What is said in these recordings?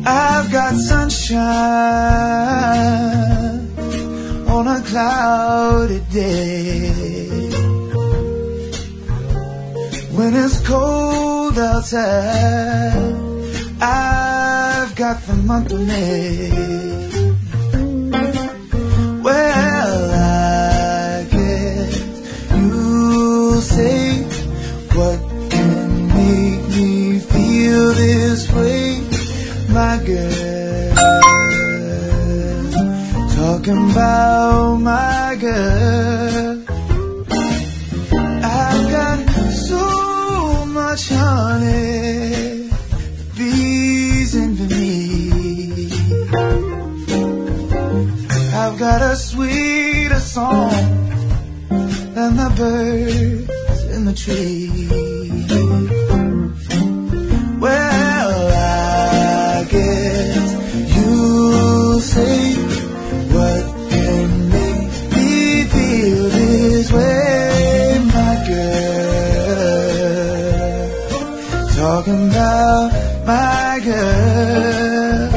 I've got sunshine on a cloudy day. When it's cold outside, I've got the month of May. Well, I guess you'll say, what can make me feel this way, my girl? Talking about my girl. I've got so much honey, the bees envy me. I've got a sweeter song than the birds in the tree. Well, I guess you'll say, what can make me feel this way, my girl? Talking about my girl.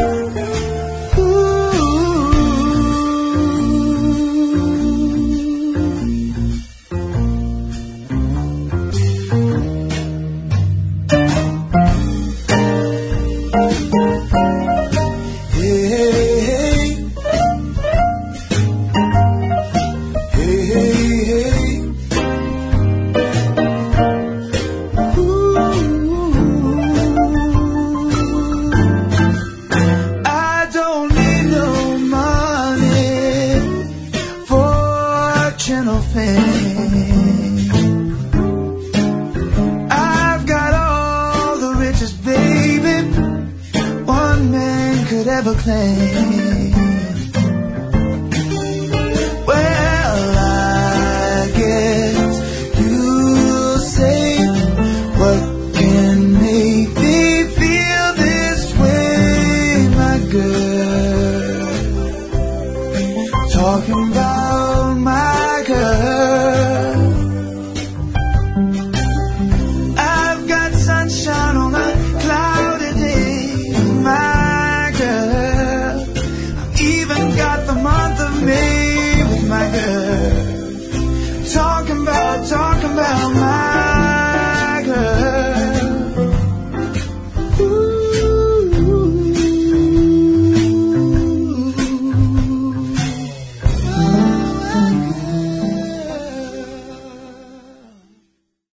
I've got all the riches, baby, one man could ever claim.